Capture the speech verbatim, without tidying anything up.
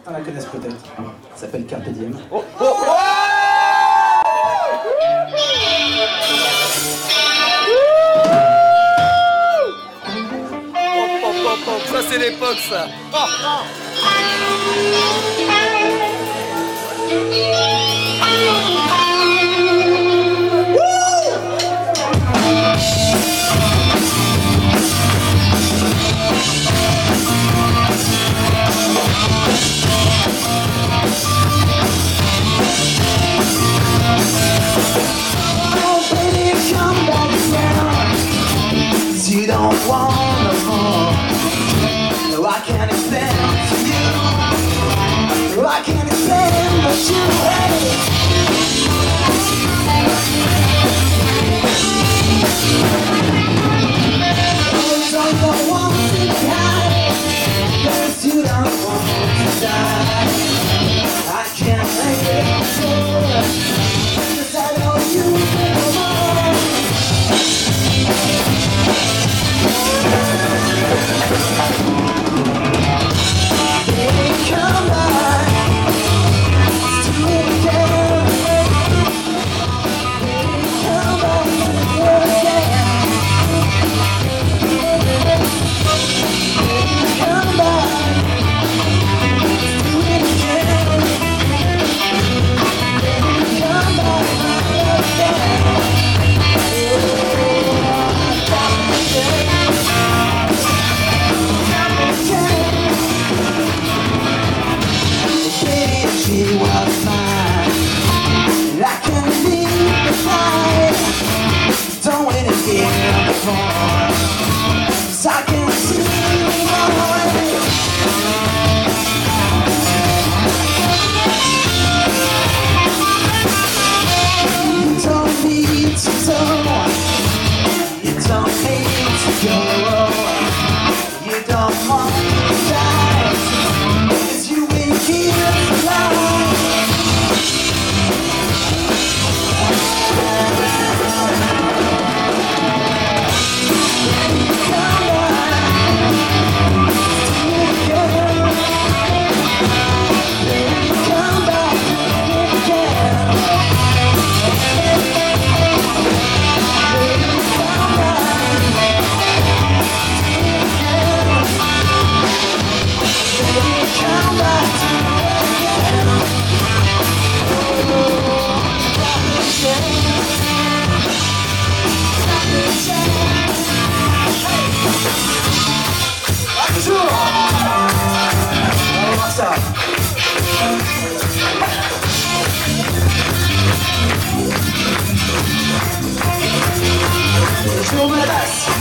Certains la connaissent peut-être. Ça s'appelle Carpe Diem. Oh, oh, oh Ça c'est l'époque ça. Oh, oh. You don't want no more. No, I can't explain to you. No, I can't explain what you hate. Oh, don't you want to die? Cause you don't want to die. I can't make it sure. Cause I know you no more. Baby, come back. Let's do it again. Baby, come back. Let's do it again. Baby, come back. Let's do it again. Baby, come back again. She was mine. I can leave the fight. Don't wait again before. 'Cause I can see my way. You don't need to know. You don't need to go. You don't want to die. 'Cause you ain't here for life. Toujours la basse.